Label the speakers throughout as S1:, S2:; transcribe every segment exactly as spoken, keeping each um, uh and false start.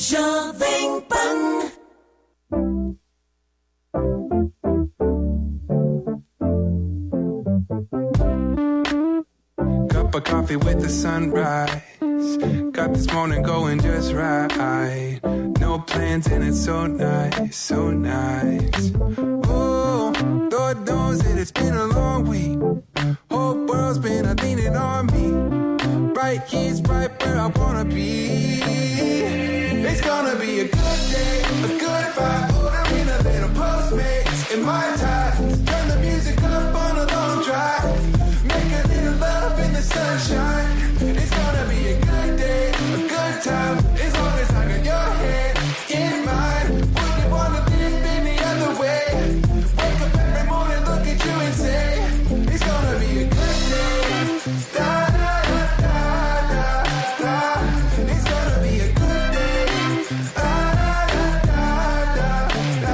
S1: Jovem Pan.
S2: Cup of coffee with the sunrise. Got this morning going just right. No plans and it's so nice, so nice. Oh, Lord knows that it's been a long week. Whole world's been a leaning on me. Right here's right where I wanna be. It's gonna be a good day, a good vibe. Order in a little Postmates in my time. Turn the music up on a long drive. Make a little love in the sunshine. It's gonna be a good day, a good time. As long as I got your hand in mine. Wouldn't wanna dip any other way. Wake up every morning, look at you and say, it's gonna be a good day. Da da da da da da. It's gonna be a good day. Da da da da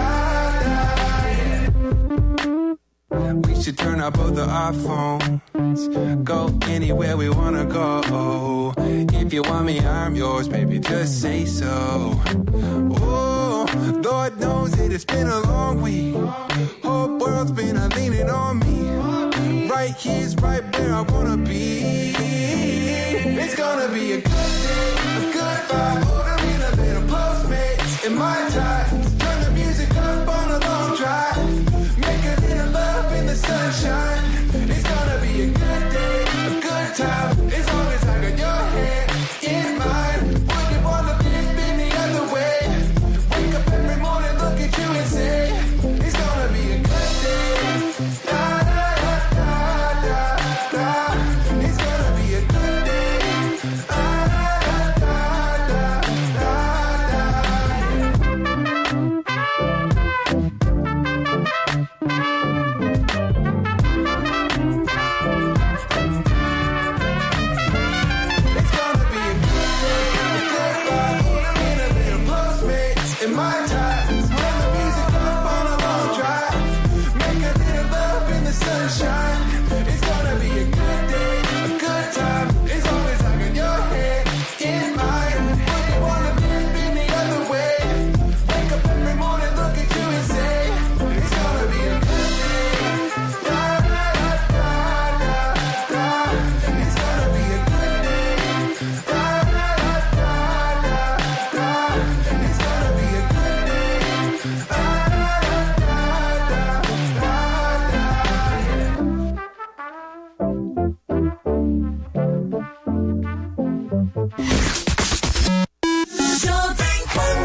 S2: da da. We should turn up both of our phones. Go anywhere we wanna go. If you want me, I'm yours, baby, just say so. Oh, Lord knows that it's been a long week. Whole world's been a leaning on me. Right here's right where I wanna be. It's gonna be a good day, a good vibe. Ordering a little Postmates in my time. Turn the music up on a long drive. Make a little love in the sunshine. It's gonna be a good day, a good time. As long as I got your hand in mine. Wouldn't wanna dip any other way. Wake up every morning, look at you and say, it's gonna be a good day. Da da da da da da. It's gonna be a good day. Da da da da in my time, turn the music up on a long drive. Make a little love in the sunshine. It's gonna be a good day, a good time. As long as I got your hand in mine. Wouldn't wanna live any other way. Wake up every morning, look at you and say, it's gonna be a good day. Da da da da da da. It's gonna be a good day. Da da da da da da. It's gonna be a good day. Da da da da
S1: Jovem Pan.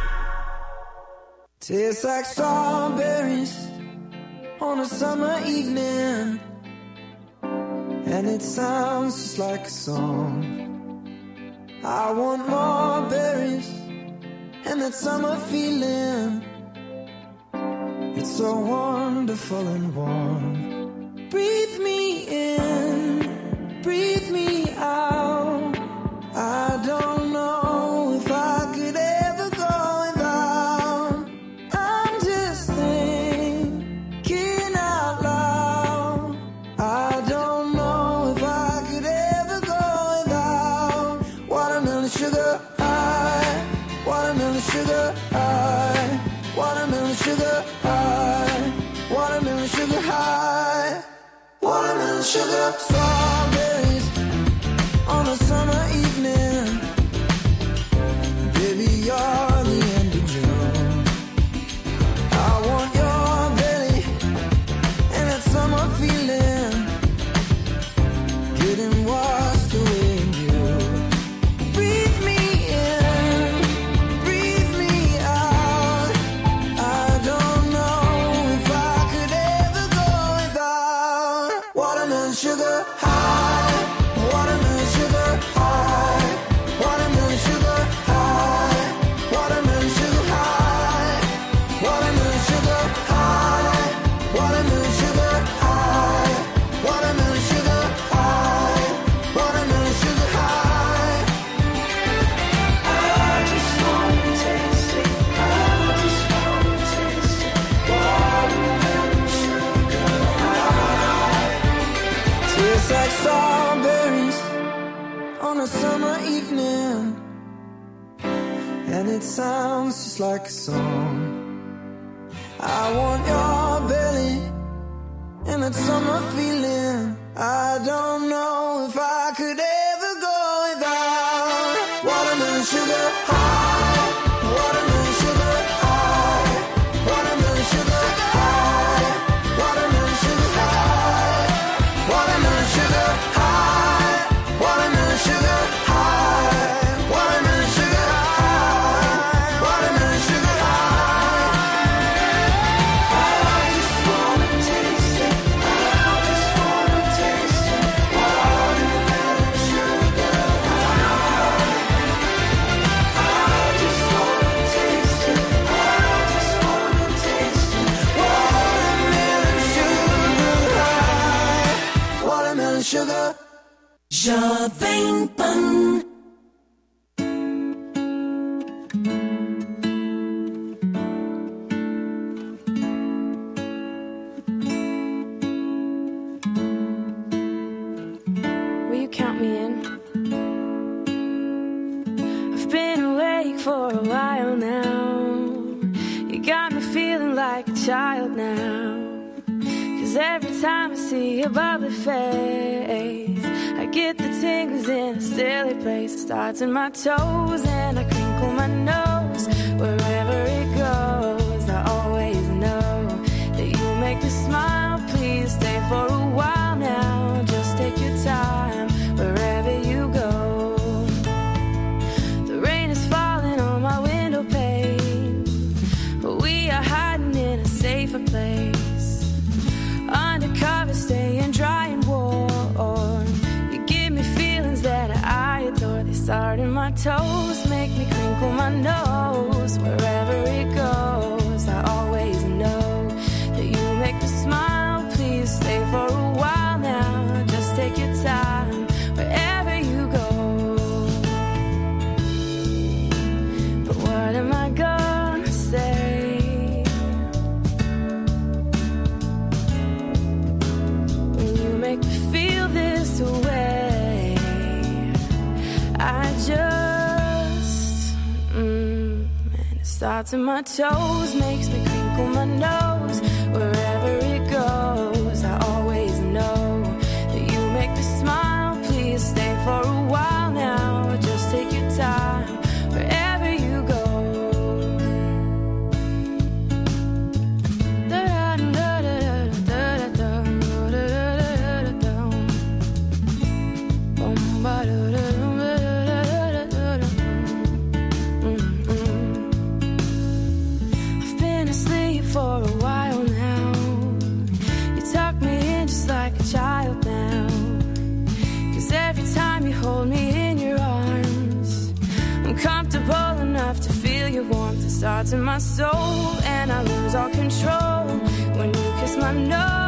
S3: Tastes like strawberries on a summer evening, and it sounds just like a song. I want more berries and that summer feeling. It's so wonderful and warm. Breathe me in, breathe me out. I don't know if I could ever go without. I'm just thinking out loud. I don't know if I could ever go without watermelon sugar high, watermelon sugar high, watermelon sugar high, watermelon sugar high, watermelon sugar. Strawberries on a summer evening. Baby, you're the end of June. I want your belly and that summer feeling, getting washed away in you. Breathe me in, breathe me out. I don't know if I could ever go without watermelon sugar high, watermelon sugar high, it sounds just like a song. I want your belly and that summer feeling. I don't know if I could ever go without watermelon sugar high, watermelon sugar high, watermelon sugar high, watermelon sugar high, watermelon sugar high, watermelon sugar high, watermelon sugar high, watermelon sugar high. I just wanna taste it. I just wanna taste it. Watermelon sugar high. I just wanna taste it. I just wanna taste it. Watermelon sugar high. Watermelon sugar.
S1: Jovem Pan.
S4: Will you count me in? I've been awake for a while now. You got me feeling like a child now. 'Cause every time I see your bubbly face, I get the tingles in a silly place. It starts in my toes and I crinkle my nose. Wherever it goes, I always know that you make me smile. Please stay for a while now. Just take your time wherever you go. The rain is falling on my window pane, but we are hiding in a safer place. Undercover, staying dry and warm. You give me feelings that I adore. They start in my toes, make me crinkle my nose. Wherever it goes, I always know that you make me smile. Please stay for a while now. Just take your time wherever you go. But what am I gonna say? Make me feel this way. I just mm, and it starts in my toes, makes me crinkle my nose. Wherever it goes, I always know that you make me smile. Please stay for a while now. Just take your time wherever you go. I've been asleep for a while now. You tuck me in just like a child now. 'Cause every time you hold me in your arms, I'm comfortable enough to feel your warmth. It starts in my soul and I lose all control when you kiss my nose.